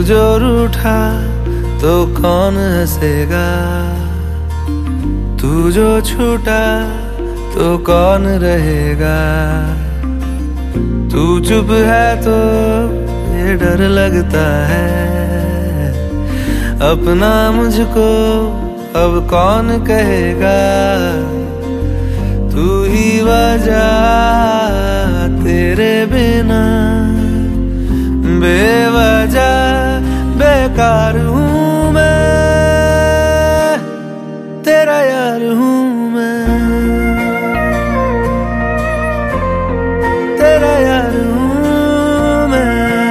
जो रूठा तो कौन हंसेगा, तू जो छूटा तो कौन रहेगा। तू चुप है तो ये डर लगता है, अपना मुझको अब कौन कहेगा। तू ही वजह, तेरे बिना बेवजह बेकार हूँ मैं, तेरा यार हूँ मैं, तेरा यार हूँ मैं।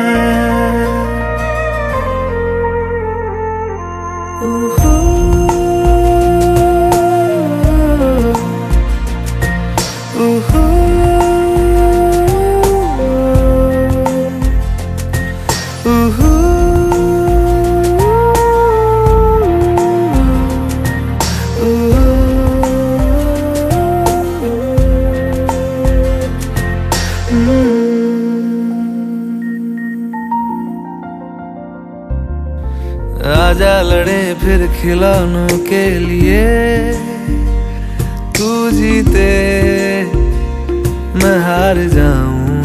आजा लड़े फिर खिलौनों के लिए, तू जीते मैं हार जाऊं।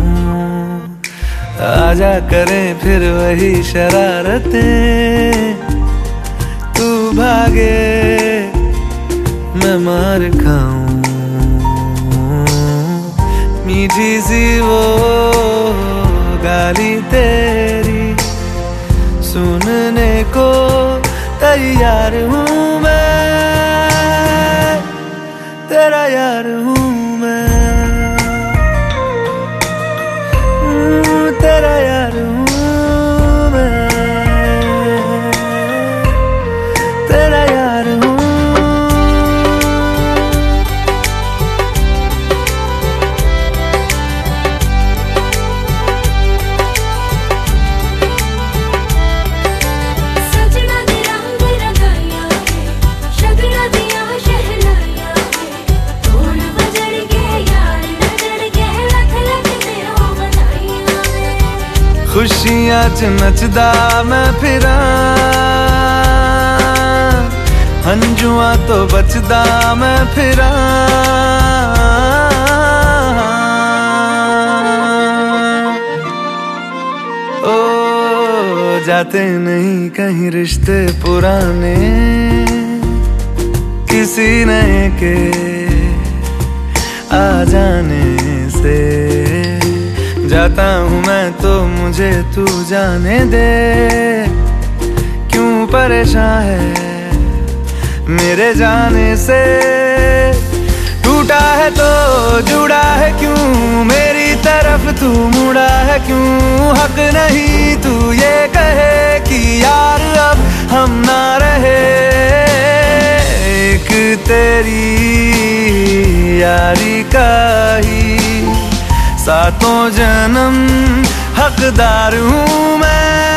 आजा करें फिर वही शरारतें, तू भागे मैं मार खाऊं। मीठी सी वो गाली तेरी सुनने को तैयार हूँ मैं, तेरा यार हूँ मैं, तेरा यार हूँ मैं, तेरा यार हूँ। खुशियां च नचदा मैं फिरा, हंजुआ तो बचदा मैं फिरा। ओ जाते नहीं कहीं रिश्ते पुराने, किसी नए के आ जाने से। जाता हूँ मैं तो मुझे तू जाने दे, क्यों परेशान है मेरे जाने से। टूटा है तो जुड़ा है क्यों, मेरी तरफ तू मुड़ा है क्यों। हक नहीं तू ये कहे कि यार अब हम ना रहे, एक तेरी यारी का ही सातों जन्म हकदार हूँ मैं।